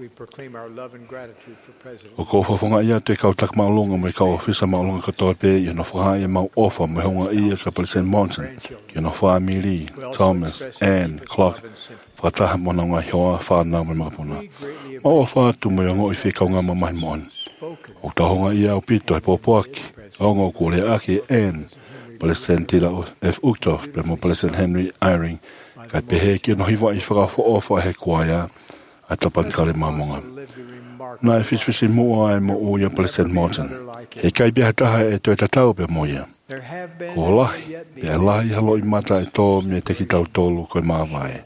O ko whawhonga ia te kau tak maulunga me kau ofisa maulunga katoa pe i no whaha e mau ofa me honga ia ka President Monson, ki no whaamiri, Thomas, Anne, Clark, whataha mona ngā hioa whanau me makapuna. Mau ofa atu me ongo i whekaunga mamahi moani. O tahonga ia o pito e popoaki, ongo ko le ake Anne, President Tila F. Uchtdorf, pe mo President Henry Eyring, kai pehe ki no hiwa i whakawha ofa he kuaia, a tapan kare mamonga. Nā e fisfisi mua e mo uia President Monson. He kai beha taha e toi tatau pe moia. Ko lahi, pe a lahi halo i mata e tō me te ki tau tolu koe māwae.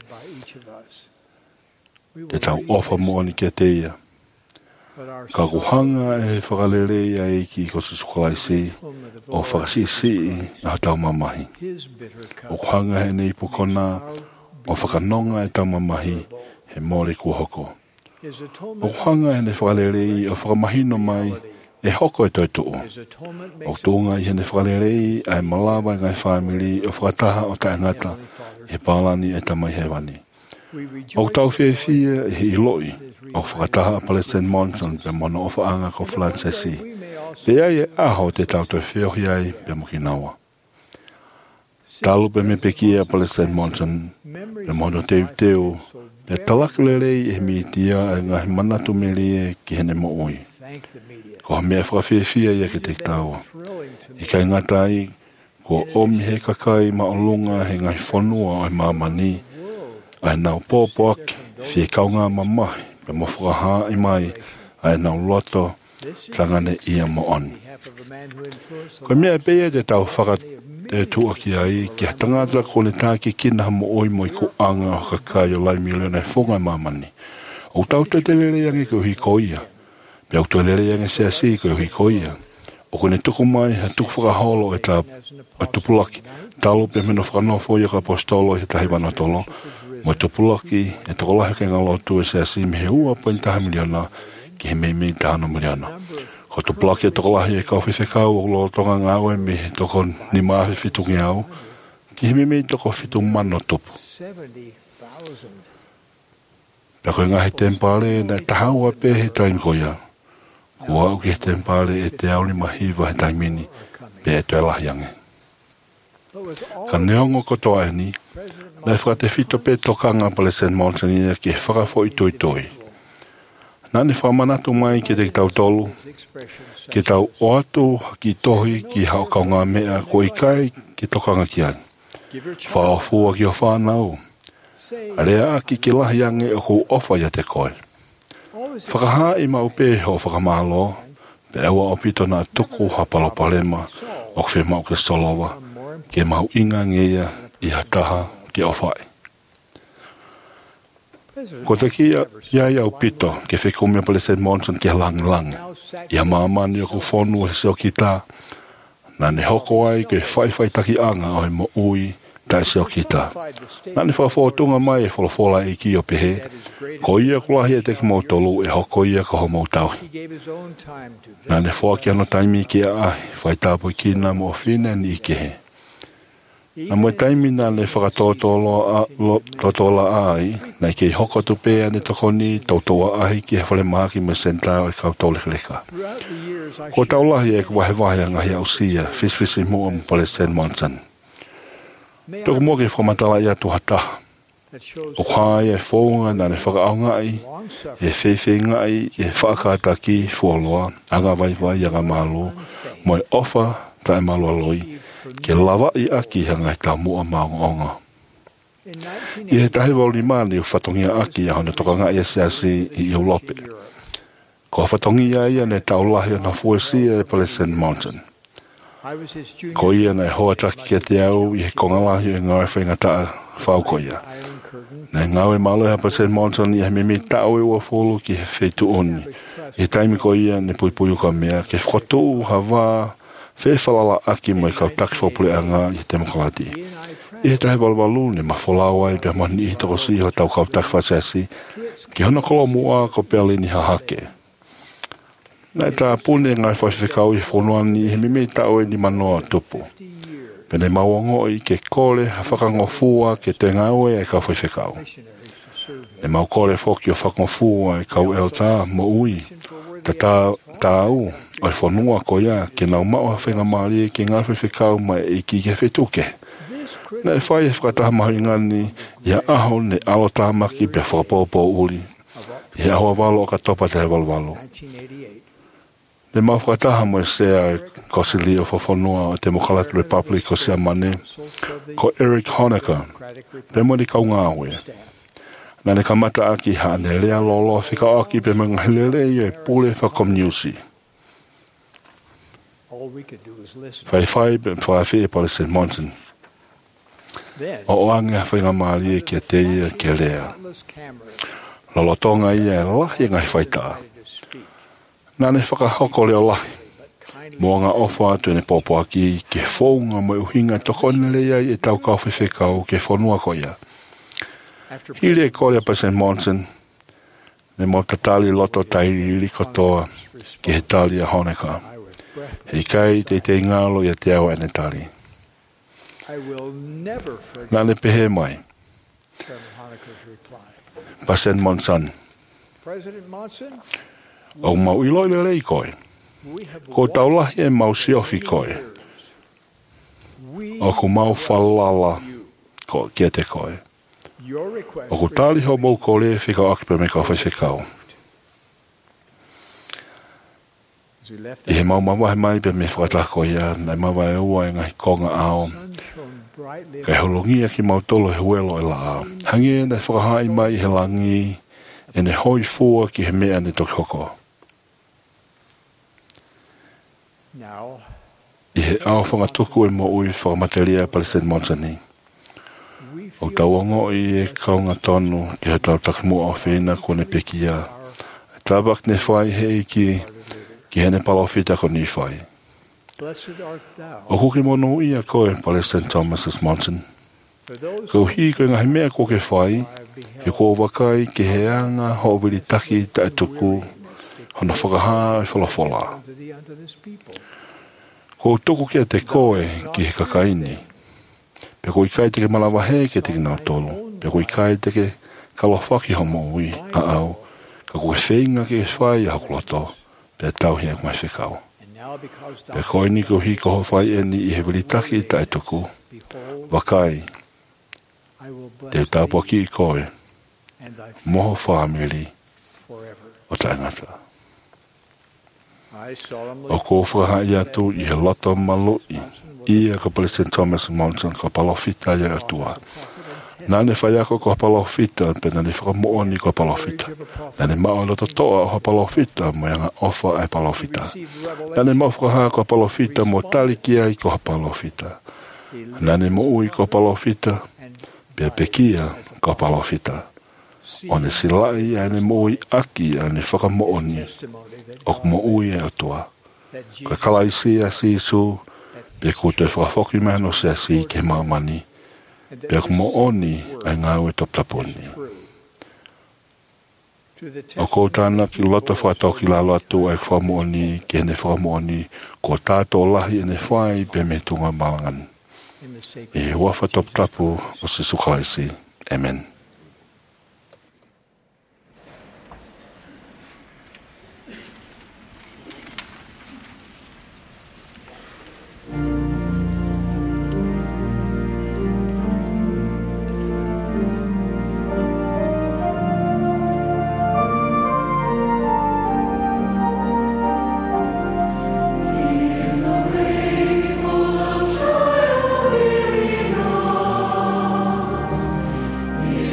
Te tau ofa mua ni kia teia. Ka kuhanga e whakalere a eiki ko se sukalaisi o whakasisi a tau mamahi. O kuhanga he nei pukona o whakanonga e tau mamahi he mōre kua hoko. O kuhanga he nei whakalere o whakamahino mai e hoko e toituu. O tūnga i he nei whakalere a e malawa ngai whamiri o whakataha o ta ngata he pālani e tamai hewani. O tau whiawhia e he iloi o whakataha a President Monson pe mono o whaanga ko Francesi. Pe ai e aho te tau toi whiohi ai pe mokinawa. Talu pe me peki a President Monson pe mono teu teu pe talakelelei e mi tia e ngahi manatu meri e ki hene mo ui. Ko ha mea whakawhiawhia i ake te taua. I kai ngatai ko omi he kakai ma o lunga he ngahi whanua o e mamani ai nau pōpoaki whie kaunga mamahi pe mo whakaha i mai ai nau loto tangane ia mo oni. Ko mea pēia te tau whakat te tuaki ai ki ha tangata ko ne tāki kina mo oi mo i ko anga o kakai o lai miliona e whonga mamani. O tau te te lere yangi ko hi koia. Pe au te lere yangi se asi ko hi koia. O ko ne tuku mai ha tuku whakaholo e tā tupulaki. Talo pe meno whakanofo i ka apostolo i tahi wanatolo. Mo tupulaki e toko lahi ke ngalotu e se asi me he ua pointaha miliona ki he mei mei tahano miliona. Ko tupulaki e toko lahi e kau whiwhekau o lo tonga ngāwe me toko ni maafi fitungi au ki he mei mei toko fitu mano tupu. Pea koe ngahi tempare na tahaua pe he tainkoia. Kua au ki he tempare e te auli mahiwa he taimini pe e toi lahi ange. Ka neongo kotoa e ni, lai whakate fito pe tokanga President Monson ia ki he whakafo i toi toi. Nāne whamanatu mai ki te tau tolu, ki tau o atu ki tohi ki hao kaunga mea ko i kai ki tokanga ki ai. Whaofua ki o whanau. Rea ki ki lahi ange o ko ofa ia te koe. Whakaha i mau pe ho whakamalo, Pe ewa o pito na tuku hapalo palema o ke mau ke solowa ke mau inga ngeia I hataha ke ofai. Ko te kia ia ia o pito ke whekumia President Monson ke lang lang. Ia maamani o ku whonu e seo ki tā. Nā ne hoko ai ke whai whai taki anga o e mo ui tai seo ki tā. Nā ne whawhotunga mai e wholofola e ki o pehe. Ko ia kulahi e teki mau tolu e hoko ia ko ho mau tauhi. Nā ne whoaki ano taimi ki a ai whai tāpoi ki nā mo whina ni i kehe. Nā moe taimi nā le whakatotola ai, nei kei hoko tupea ne tokoni tautoa ahi ki he whale mahaki me sentau e kautau lekeleka. Ko taulahi e kwa he wahi ngahi au sia, fisfisi mua mo President Monson. Toko mua ke whamatala ia tu hataha. O kai e whaunga nā ne whakaaungai, e whewhengai, e whakataki fuoloa, anga vai vai anga malo, moe ofa tae malo aloi, ke lava I aki hangai tā mua maonga. I he tahi wauli mani o whatongia aki a hone tokanga I S S I I Ulope. Ko whatongia ia ne taulahi na fuesia e President Monson. Ko ia nei hoa taki ke te au I he kongalahi e ngāi whenga taa whauko ia. Nei ngāwe malo e President Monson I he mimi tau e ua folo ki he whetu oni. I he taimi ko ia ne pui pui uka mea ke whakotu hawa whewhalala aki mo I kau takifopule anga I demokrati. I he tahi walwalu ne mawholawa I pia mani I toko si ho tau kau takifasesi ki hona kolo mua ko pealini hahake. Nei tā pune ngai whaiwhikau I whonuani I he mimi tau e ni manoa tupu. Pene mauango I ke kore ha whakangofua ke te ngaue e kau whaiwhikau. Ne mau kore whoki o whakangofua e kau eo tā mo ui. Ta tā tāu o I whanua ko ia ke nau mao whenga maari e ke ngā whaiwhikau mai e ki ke whetuke. Nei whai e whakataha mahi ngani ia aho ne alo tāmaki pe whakapopo uli. Ia ahoa walo o ka topa te he walwalo. Le mau whakataha mo e sea kosili o whawhanua o Democratic Republic o sea mane, ko Eric Honecker, pe mo ni kau ngāwe. Nā ne kamata aki haa ne lea lolo whika aki pe mga helele I e pule whakomniusi. Whai whai pe whawhi e President Monson. O oange whainga maari e kia te ia kia lea. Lolotonga ia e lahi ngai whaitaa. Nā ne whakahoko leo lahi. Mua ngā ofa tu ne popo aki ke whaunga mo uhinga tokone lea I e tau kau whiwhekau ke whanua ko ia. Hili e kore President Monson, ne mo tatali loto tairi ili kotoa ki he tali a Honecker. Hei kai te te ngalo ia te awa ene tali. Nā ne pehe mai. President Monson. O mau ilo ile lei koe. Ko taulahi e mau siofi koe. O ku mau whalala ko kia te koe. O ku tali ho mou ko le whika akipe me ka whaiwhikau. I he mau mawahe mai pe me whakatako ia, nei mawahe ua e ngai konga ao. Kai holongia ki mau tolo he welo e la ao. Hangi e nei whakahai mai he langi, e ne hoi fua ki he mea ne toki hoko. I he ao whangatuku e mo ui whakamateria President Monson ni. O tauongo I e kaunga tonu ki he tau takmua o whina kone pekia. E tabak ne whai he ki ki hene palofita ko ni whai. O kuki mono ia koe President Thomas S. Monson. Ko hi koe ngahi mea ko ke whai, he ko wakai ki he anga ho wiri taki ta etuku, hona whakaha e whalafola. Ko tuku kia te koe ki he kakaini. Pe ko ikai te ke malawa he ke te kinau tolu. Pe ko ikai te ke kalawhaki homo ui a au. Ka koe whenga ke whai a hakuloto. Pe tau hea kumai whikau. Pe koe ni ko hi koho whai e ni I he wiritaki ta e tuku. Wakai. Te utapua ki I koe. Moho whamiri. O taingata. O ko whakahai atu I he loto malui. Ia ka President Thomas Monson ka palofita ia atua. Nā ne whaiako ko palofita, pena ne whakamooni ko palofita. Nā ne maolo to toa o palofita, mo yanga ofa ai palofita. Nā ne mawhakaha ko palofita, mo talikia i ko palofita. Nā ne mo ui ko palofita, pia pekia ko palofita. O ne silai ai ne mo ui aki ai ne whakamooni, o mo ui e atua. Ka kalaisi a sisu, pia kute whakafoki mano se a si ke mamani. Pea mo oni ai ngā ue taptaponi. O ko tāna ki lota whatoki la lotu ai whamooni ki hene whamooni ko tātou lahi ene whai pe me tunga malangan. E hua whatoptapu o se sukalaisi. Amen. Yeah.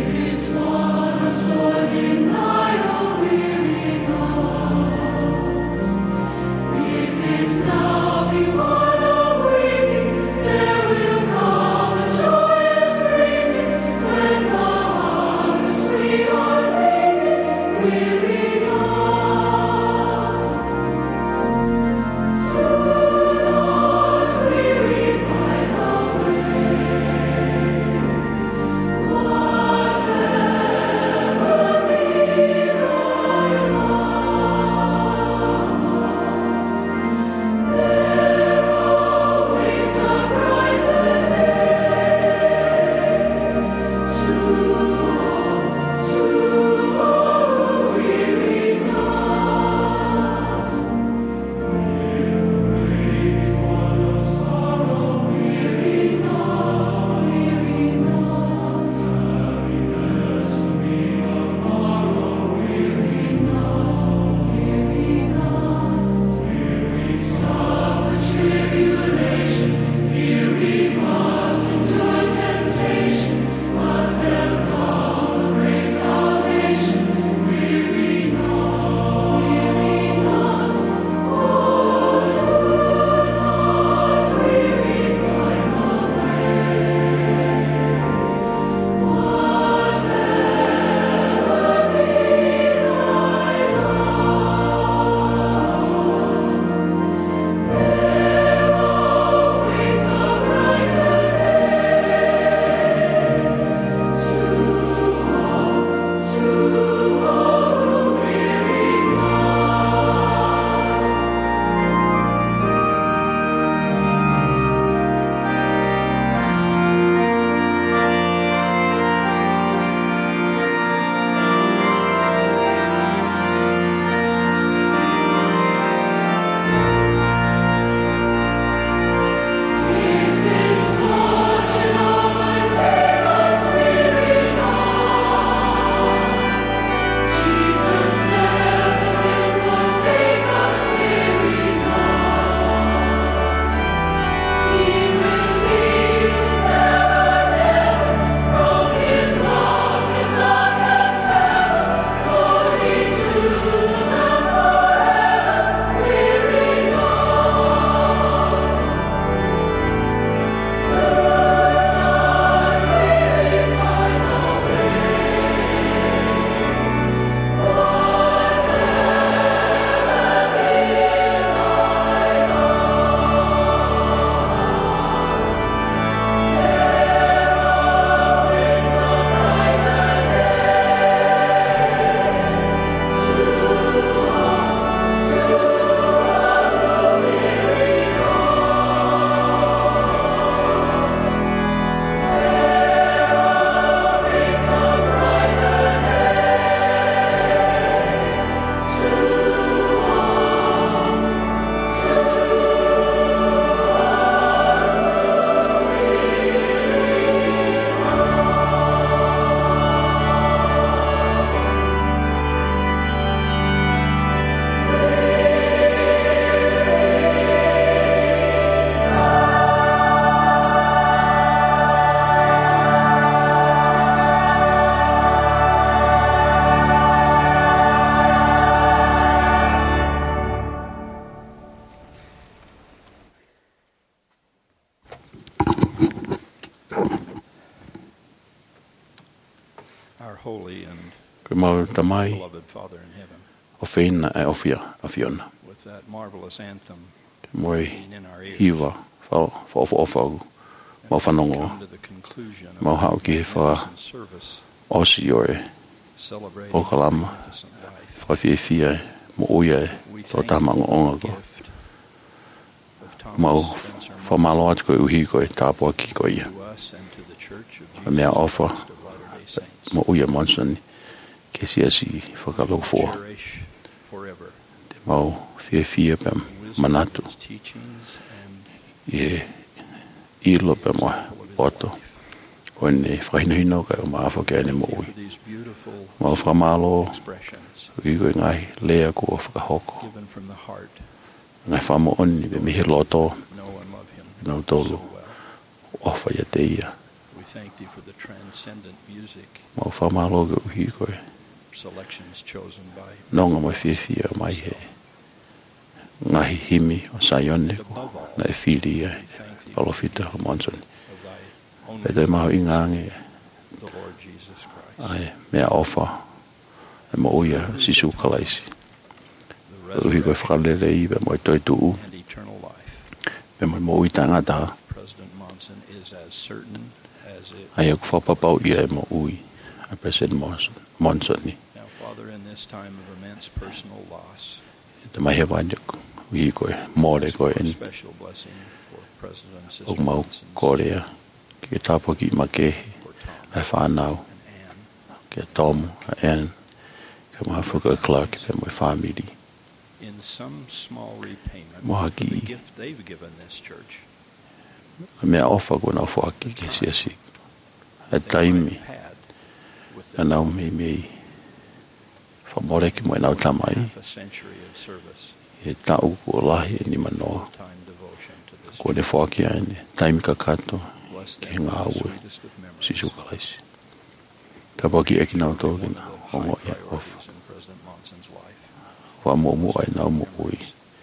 mau tamai beloved Father in heaven, o whena e ofia a fiona. with that marvelous anthem Moi ringing in our ears, hiwa whao whao whao mau whanongo come to the conclusion of mau a hao ki he wha magnificent service osi o e celebrating o kalama a magnificent life. whawhiawhia e mo uia e We tō thank tāma you o for onga the ko. gift of Mau Thomas Spencer whamalo atu koe uhi koe tāpua ki koe ia. to us and to the Church of A mea Jesus ofa Christ of Latter-day Saints. mo uia Monson ke siasi whakalofua. Cherish forever Te mau whiawhia pe manatu his teachings and i e ilo pe mo oto. O ne whahinahino kai o maafa ke ane mo for ui. these beautiful Mau whamalo expressions ui koe ngai lea kua whakahoko. given from the heart. Ngai whamo oni be mihi loto Know and love him nau so tolu well. ofa ia te ia. We thank thee for the transcendent music Mau whamalo ke uhi koe. selections chosen by Nonga mai whiawhia mai he. Ngahi himi o Saione ko na e whiri ai. Alofita o Monson. of thy E only te maho i ngange the Lord Jesus Christ. ai mea ofa e mo uia sisu kalaisi. The Uhi koe resurrection whakalele i be mo i toi tuu. and eternal life. Be mo i mo ui tangata. President Monson is as certain as it. Ai aku whapapau ia e mo ui. A President Monson. Monson ni. Now, Father, in this time of immense personal loss, E te mai he wanyaku. Uhi koe mōre koe a ni. special blessing for President and O Sister mau Monson's kōrea. Ki tāpua ki makehi. for Tom Ai whānau. and Anne. Ke Tom, Anne. Ke maha Fuka Clark. Te moi whamiri. In some small repayment Mohaki. for the gift they've given this church, Mea ofa ko na whaaki ke siasi. E they might taimi. have had with Na the nau me me. Whamore ki moe nau tamai. half a century of service, E tau ko lahi e ni manoa. time devotion to this. Ko ne whaaki aine. Taimi ka kato. Bless Ke them with ngā the aue. sweetest of memories. Sisu kalaisi. Ka waki e ki nau tō One kina. of the Ongo high ia ofa. priorities in President Monson's life. Wa mo mo ai nau mo ui.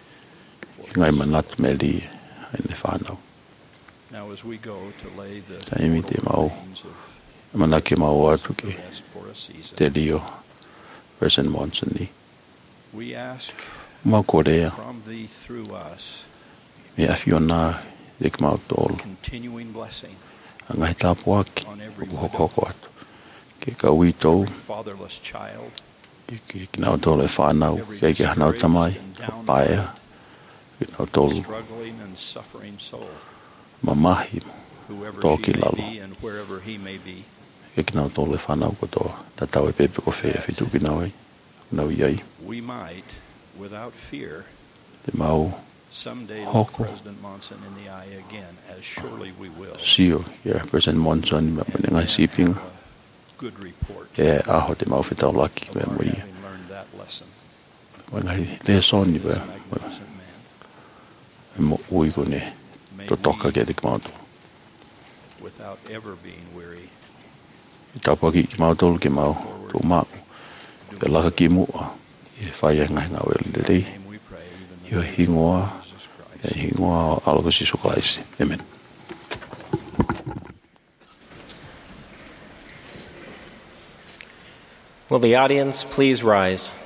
Ngai manat me li. Ai ne whanau. Now, as we go to lay the Taimi te mau. remains of Mana ke mau atu the ke. rest for a season, Te rio. President Monson ni. we ask Mau korea. from thee through us Me awhiona. Dek mau tōlu. continuing blessing Ngai tāpua aki. on every Uku hoko hoko atu. Ke ka ui tau. fatherless child, Ki ki ki nau tōlu e whanau. Ki ke hanau tamai. Ka paea. Ki nau tōlu. struggling and suffering soul, Mamahi. whoever Toki she may lalo. be and wherever he may be. Ke ki nau tōlu e whanau ko toa. Ta tau e pepe ko whea whitu ki nau ai. Nau iai. We might, without fear, Te mau someday look Hoko. President Monson in the eye again, as surely we will. sio. Ia President Monson. Me mene ngai siping. Have a good report E aho te mau whetau laki. Me of our mo ia. having learned that lesson. Me ngai le soni This be. magnificent man. Me mo ui ko ne. May To toka we, ke te kimautu. without ever being weary, I tāpua ki ki mau tōlu ke mau. Tō mau. Ke laka ki mua. I whai e ngai ngau e le rei. in name we pray, even Io the name hingoa. of Jesus Christ. E hingoa aloko sisu kalaisi. Amen. Will the audience please rise?